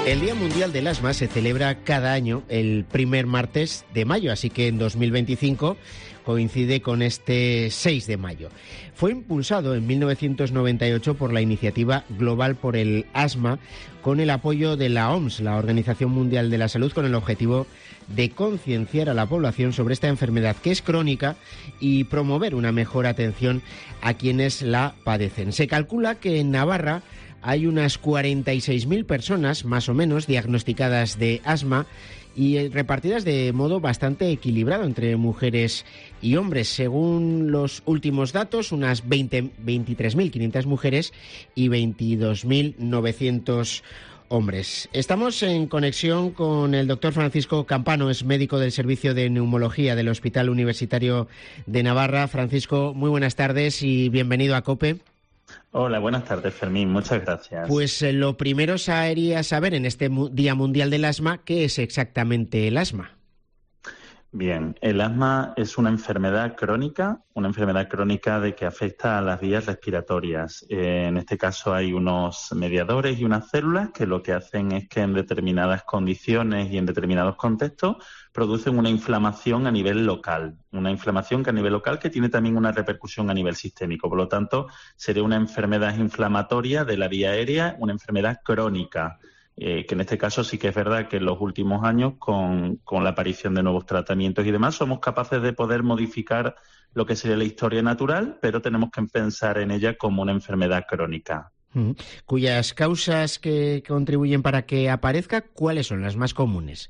El Día Mundial del Asma se celebra cada año el primer martes de mayo, así que en 2025 coincide con este 6 de mayo. Fue impulsado en 1998 por la Iniciativa Global por el Asma, con el apoyo de la OMS, la Organización Mundial de la Salud, con el objetivo de concienciar a la población sobre esta enfermedad que es crónica y promover una mejor atención a quienes la padecen. Se calcula que en Navarra hay unas 46.000 personas, más o menos, diagnosticadas de asma y repartidas de modo bastante equilibrado entre mujeres y hombres. Según los últimos datos, unas 23.500 mujeres y 22.900 hombres. Estamos en conexión con el doctor Francisco Campano, es médico del Servicio de Neumología del Hospital Universitario de Navarra. Francisco, muy buenas tardes y bienvenido a COPE. Hola, buenas tardes, Fermín. Muchas gracias. Pues lo primero sería saber en este Día Mundial del Asma qué es exactamente el asma. Bien, el asma es una enfermedad crónica de que afecta a las vías respiratorias. En este caso hay unos mediadores y unas células que lo que hacen es que en determinadas condiciones y en determinados contextos producen una inflamación a nivel local, una inflamación que a nivel local que tiene también una repercusión a nivel sistémico. Por lo tanto, sería una enfermedad inflamatoria de la vía aérea, una enfermedad crónica. Que en este caso sí que es verdad que en los últimos años, con la aparición de nuevos tratamientos y demás, somos capaces de poder modificar lo que sería la historia natural, pero tenemos que pensar en ella como una enfermedad crónica. ¿Cuyas causas que contribuyen para que aparezca, cuáles son las más comunes?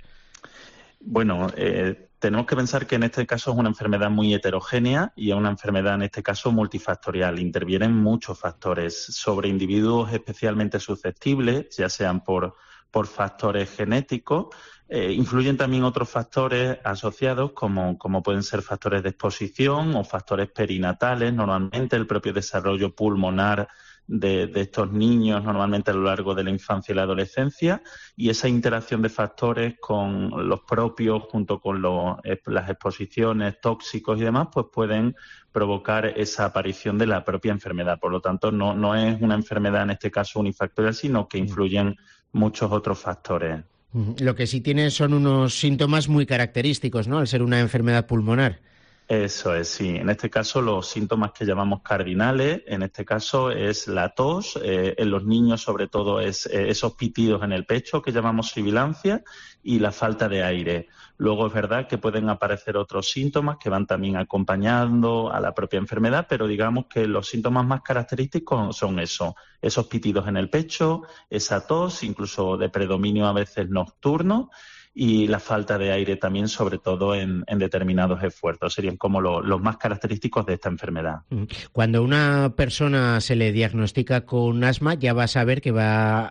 Bueno, tenemos que pensar que en este caso es una enfermedad muy heterogénea y es una enfermedad en este caso multifactorial. Intervienen muchos factores sobre individuos especialmente susceptibles, ya sean por factores genéticos. Influyen también otros factores asociados como pueden ser factores de exposición o factores perinatales, normalmente el propio desarrollo pulmonar de estos niños normalmente a lo largo de la infancia y la adolescencia, y esa interacción de factores con los propios junto con las exposiciones tóxicos y demás pues pueden provocar esa aparición de la propia enfermedad. Por lo tanto, no es una enfermedad en este caso unifactorial, sino que influyen muchos otros factores. Lo que sí tiene son unos síntomas muy característicos, ¿no?, al ser una enfermedad pulmonar. Eso es, sí. En este caso, los síntomas que llamamos cardinales, en este caso es la tos, en los niños sobre todo es esos pitidos en el pecho que llamamos sibilancia y la falta de aire. Luego es verdad que pueden aparecer otros síntomas que van también acompañando a la propia enfermedad, pero digamos que los síntomas más característicos son esos pitidos en el pecho, esa tos, incluso de predominio a veces nocturno, y la falta de aire también, sobre todo en determinados esfuerzos. Serían como los más característicos de esta enfermedad. Cuando a una persona se le diagnostica con asma, ya va a saber que va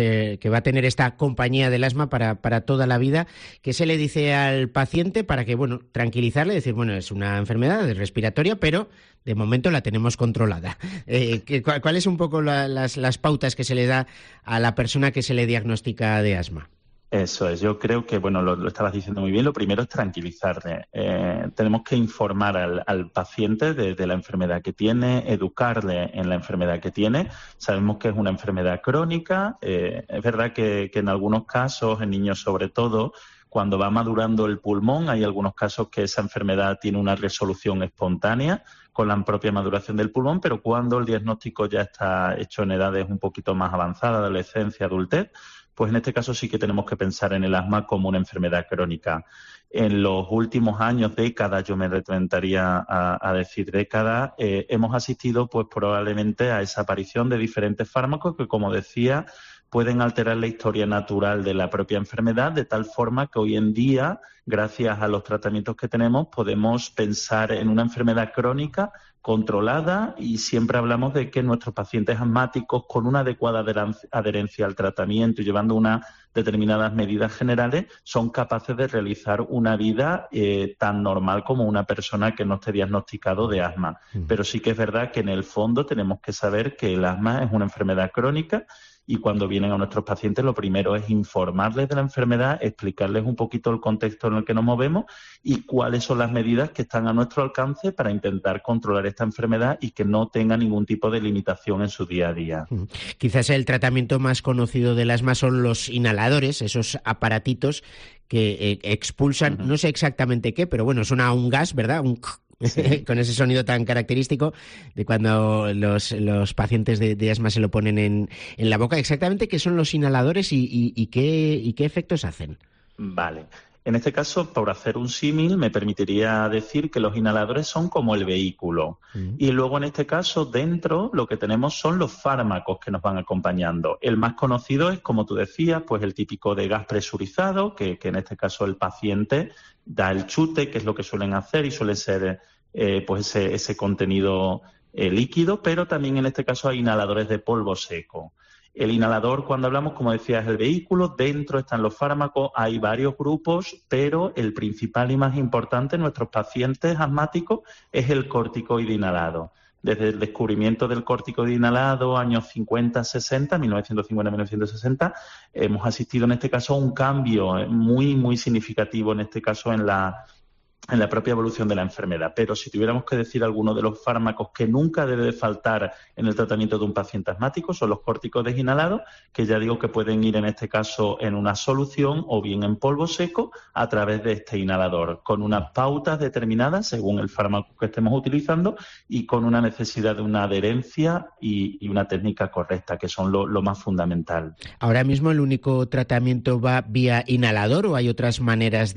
a tener esta compañía del asma para toda la vida. ¿Qué se le dice al paciente para que, tranquilizarle, decir, es una enfermedad respiratoria, pero de momento la tenemos controlada? ¿Cuáles son un poco las pautas que se le da a la persona que se le diagnostica de asma? Eso es, yo creo que, lo estabas diciendo muy bien, lo primero es tranquilizarle. Tenemos que informar al paciente de la enfermedad que tiene, educarle en la enfermedad que tiene. Sabemos que es una enfermedad crónica, es verdad que en algunos casos, en niños sobre todo, cuando va madurando el pulmón, hay algunos casos que esa enfermedad tiene una resolución espontánea con la propia maduración del pulmón, pero cuando el diagnóstico ya está hecho en edades un poquito más avanzadas, adolescencia, adultez, pues en este caso sí que tenemos que pensar en el asma como una enfermedad crónica. En los últimos años, décadas, yo me retentaría a decir décadas, hemos asistido pues probablemente a esa aparición de diferentes fármacos que, como decía, pueden alterar la historia natural de la propia enfermedad, de tal forma que hoy en día, gracias a los tratamientos que tenemos, podemos pensar en una enfermedad crónica controlada, y siempre hablamos de que nuestros pacientes asmáticos con una adecuada adherencia al tratamiento y llevando unas determinadas medidas generales son capaces de realizar una vida tan normal como una persona que no esté diagnosticado de asma. Pero sí que es verdad que en el fondo tenemos que saber que el asma es una enfermedad crónica y cuando vienen a nuestros pacientes lo primero es informarles de la enfermedad, explicarles un poquito el contexto en el que nos movemos y cuáles son las medidas que están a nuestro alcance para intentar controlar esta enfermedad y que no tenga ningún tipo de limitación en su día a día. Quizás el tratamiento más conocido del asma son los inhaladores, esos aparatitos que expulsan, no sé exactamente qué, pero bueno, suena a un gas, ¿verdad? Sí. Con ese sonido tan característico de cuando los pacientes de asma se lo ponen en la boca. Exactamente qué son los inhaladores y qué efectos hacen. Vale. En este caso, por hacer un símil, me permitiría decir que los inhaladores son como el vehículo. Y luego, en este caso, dentro lo que tenemos son los fármacos que nos van acompañando. El más conocido es, como tú decías, pues el típico de gas presurizado, que en este caso el paciente da el chute, que es lo que suelen hacer y suele ser pues ese contenido líquido, pero también en este caso hay inhaladores de polvo seco. El inhalador, cuando hablamos, como decía, es el vehículo, dentro están los fármacos, hay varios grupos, pero el principal y más importante en nuestros pacientes asmáticos es el corticoide inhalado. Desde el descubrimiento del corticoide inhalado, años 50-60, 1950-1960, hemos asistido en este caso a un cambio muy, muy significativo, en este caso en la propia evolución de la enfermedad. Pero si tuviéramos que decir alguno de los fármacos que nunca debe de faltar en el tratamiento de un paciente asmático son los corticoides inhalados, que ya digo que pueden ir en este caso en una solución o bien en polvo seco a través de este inhalador, con unas pautas determinadas según el fármaco que estemos utilizando y con una necesidad de una adherencia y una técnica correcta, que son lo más fundamental. ¿Ahora mismo el único tratamiento va vía inhalador o hay otras maneras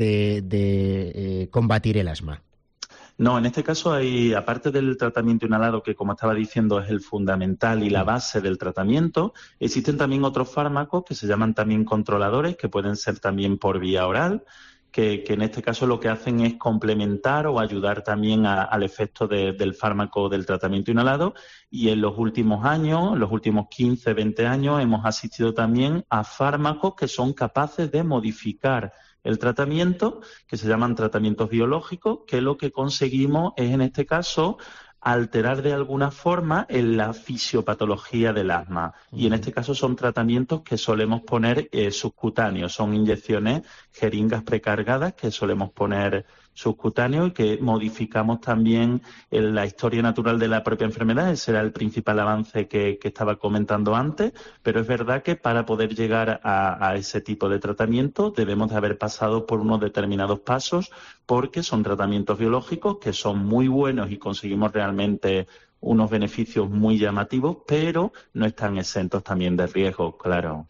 de combatir el asma? No, en este caso hay, aparte del tratamiento inhalado, que como estaba diciendo es el fundamental y la base del tratamiento, existen también otros fármacos que se llaman también controladores, que pueden ser también por vía oral, que en este caso lo que hacen es complementar o ayudar también al efecto del fármaco del tratamiento inhalado. Y en los últimos años, los últimos 15, 20 años, hemos asistido también a fármacos que son capaces de modificar el tratamiento, que se llaman tratamientos biológicos, que lo que conseguimos es, en este caso, alterar de alguna forma en la fisiopatología del asma. Y en este caso son tratamientos que solemos poner subcutáneos, son inyecciones, jeringas precargadas que solemos poner subcutáneo y que modificamos también en la historia natural de la propia enfermedad. Ese era el principal avance que estaba comentando antes, pero es verdad que para poder llegar a ese tipo de tratamiento debemos de haber pasado por unos determinados pasos, porque son tratamientos biológicos que son muy buenos y conseguimos realmente unos beneficios muy llamativos, pero no están exentos también de riesgos, claro.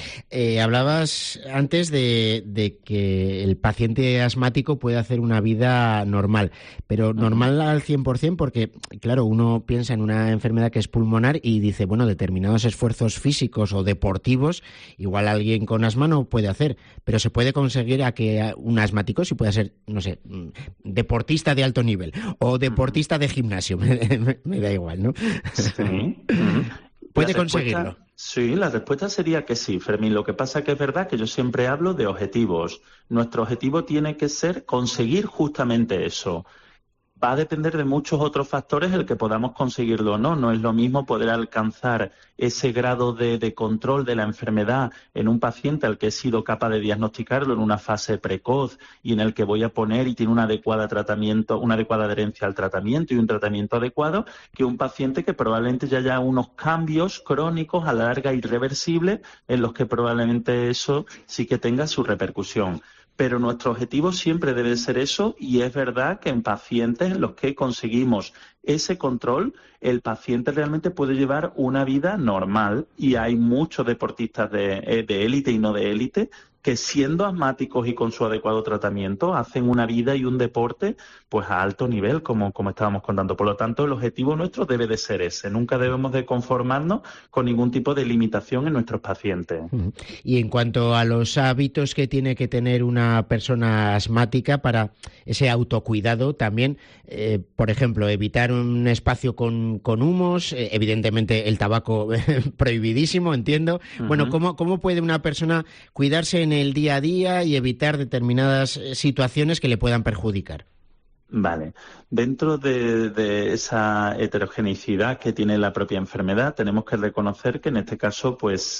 Hablabas antes de que el paciente asmático puede hacer una vida normal, pero normal al 100%, porque, claro, uno piensa en una enfermedad que es pulmonar y dice, bueno, determinados esfuerzos físicos o deportivos, igual alguien con asma no puede hacer, pero se puede conseguir a que un asmático sí pueda ser, no sé, deportista de alto nivel o deportista de gimnasio, me da igual, ¿no? Sí. ¿Puede conseguirlo? Sí, la respuesta sería que sí, Fermín. Lo que pasa es que es verdad que yo siempre hablo de objetivos. Nuestro objetivo tiene que ser conseguir justamente eso. Va a depender de muchos otros factores el que podamos conseguirlo o no. No es lo mismo poder alcanzar ese grado de control de la enfermedad en un paciente al que he sido capaz de diagnosticarlo en una fase precoz y en el que voy a poner y tiene un adecuado tratamiento, una adecuada adherencia al tratamiento y un tratamiento adecuado, que un paciente que probablemente ya haya unos cambios crónicos a la larga irreversibles en los que probablemente eso sí que tenga su repercusión. Pero nuestro objetivo siempre debe ser eso, y es verdad que en pacientes en los que conseguimos ese control, el paciente realmente puede llevar una vida normal, y hay muchos deportistas de élite y no de élite que, siendo asmáticos y con su adecuado tratamiento, hacen una vida y un deporte pues a alto nivel, como estábamos contando. Por lo tanto, el objetivo nuestro debe de ser ese. Nunca debemos de conformarnos con ningún tipo de limitación en nuestros pacientes. Y en cuanto a los hábitos que tiene que tener una persona asmática para ese autocuidado también, por ejemplo, evitar un espacio con humos, evidentemente el tabaco prohibidísimo, entiendo. Bueno, ¿cómo puede una persona cuidarse en el día a día y evitar determinadas situaciones que le puedan perjudicar? Vale. Dentro de esa heterogeneidad que tiene la propia enfermedad, tenemos que reconocer que en este caso, pues,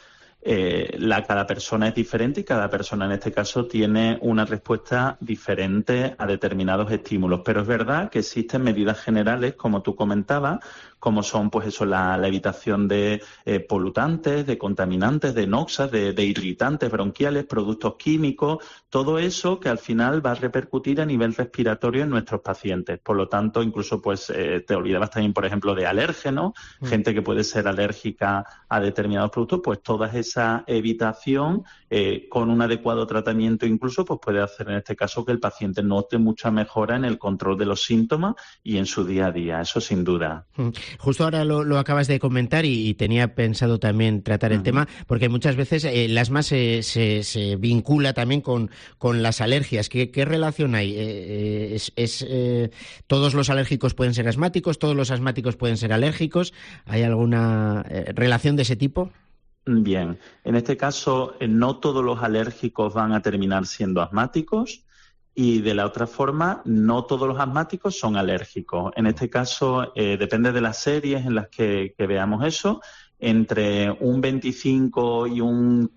cada persona es diferente y cada persona en este caso tiene una respuesta diferente a determinados estímulos. Pero es verdad que existen medidas generales, como tú comentabas, como son pues eso, la evitación de polutantes, de contaminantes, de noxas, de irritantes bronquiales, productos químicos, todo eso que al final va a repercutir a nivel respiratorio en nuestros pacientes. Por lo tanto, incluso pues te olvidabas también, por ejemplo, de alérgenos, gente que puede ser alérgica a determinados productos, pues toda esa evitación con un adecuado tratamiento incluso pues puede hacer en este caso que el paciente note mucha mejora en el control de los síntomas y en su día a día, eso sin duda. Justo ahora lo acabas de comentar y tenía pensado también tratar el tema, porque muchas veces el asma se vincula también con las alergias. ¿Qué relación hay? ¿Todos los alérgicos pueden ser asmáticos? ¿Todos los asmáticos pueden ser alérgicos? ¿Hay alguna relación de ese tipo? Bien, en este caso no todos los alérgicos van a terminar siendo asmáticos. Y de la otra forma, no todos los asmáticos son alérgicos. En este caso, depende de las series en las que veamos eso, entre un 25 y un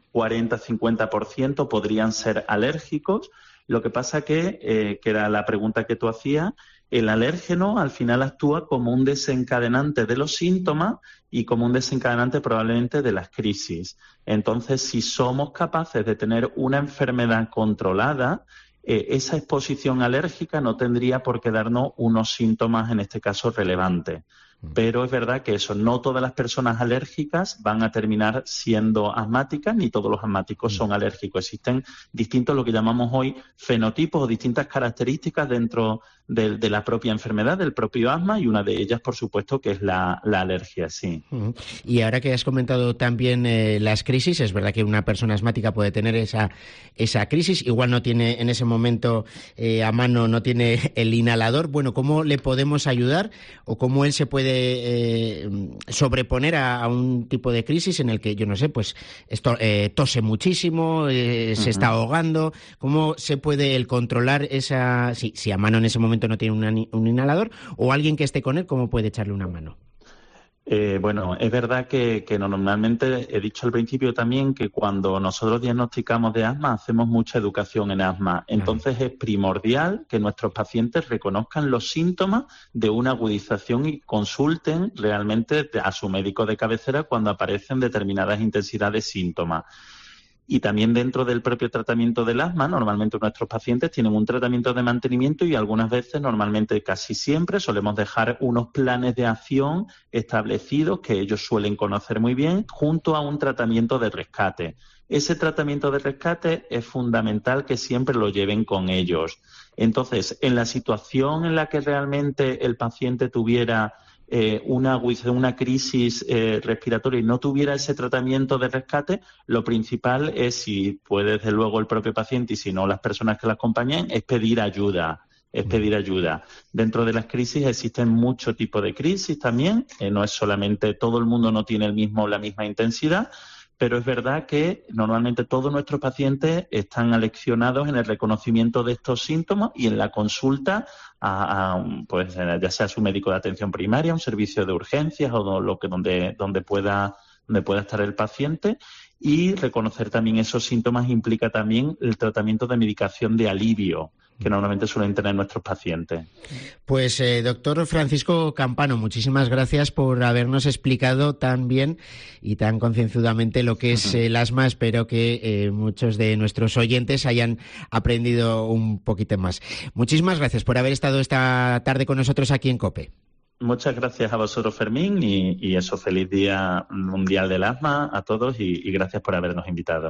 40-50% podrían ser alérgicos. Lo que pasa que era la pregunta que tú hacías, el alérgeno al final actúa como un desencadenante de los síntomas y como un desencadenante probablemente de las crisis. Entonces, si somos capaces de tener una enfermedad controlada, esa exposición alérgica no tendría por qué darnos unos síntomas, en este caso, relevantes. Pero es verdad que eso, no todas las personas alérgicas van a terminar siendo asmáticas, ni todos los asmáticos son alérgicos. Existen distintos, lo que llamamos hoy, fenotipos o distintas características dentro de la propia enfermedad, del propio asma, y una de ellas, por supuesto, que es la alergia, sí. Y ahora que has comentado también las crisis, es verdad que una persona asmática puede tener esa crisis, igual no tiene en ese momento a mano, no tiene el inhalador. Bueno, ¿cómo le podemos ayudar o cómo él se puede sobreponer a un tipo de crisis en el que, yo no sé, pues esto tose muchísimo, se está ahogando? ¿Cómo se puede el controlar esa, si a mano en ese momento no tiene un inhalador, o alguien que esté con él, cómo puede echarle una mano? Bueno, es verdad que normalmente, he dicho al principio también que cuando nosotros diagnosticamos de asma hacemos mucha educación en asma. Entonces es primordial que nuestros pacientes reconozcan los síntomas de una agudización y consulten realmente a su médico de cabecera cuando aparecen determinadas intensidades de síntomas. Y también dentro del propio tratamiento del asma, normalmente nuestros pacientes tienen un tratamiento de mantenimiento y algunas veces, normalmente casi siempre, solemos dejar unos planes de acción establecidos que ellos suelen conocer muy bien, junto a un tratamiento de rescate. Ese tratamiento de rescate es fundamental que siempre lo lleven con ellos. Entonces, en la situación en la que realmente el paciente tuviera una crisis respiratoria y no tuviera ese tratamiento de rescate, lo principal es, si puede desde luego el propio paciente y si no las personas que la acompañen, es pedir ayuda. Dentro de las crisis existen muchos tipos de crisis también, no es solamente, todo el mundo no tiene la misma intensidad, pero es verdad que normalmente todos nuestros pacientes están aleccionados en el reconocimiento de estos síntomas y en la consulta pues ya sea su médico de atención primaria, un servicio de urgencias o donde pueda estar el paciente, y reconocer también esos síntomas implica también el tratamiento de medicación de alivio que normalmente suelen tener nuestros pacientes. Pues doctor Francisco Campano, muchísimas gracias por habernos explicado tan bien y tan concienzudamente lo que es el asma. Espero que muchos de nuestros oyentes hayan aprendido un poquito más. Muchísimas gracias por haber estado esta tarde con nosotros aquí en COPE. Muchas gracias a vosotros, Fermín, y eso, feliz Día Mundial del Asma a todos y gracias por habernos invitado.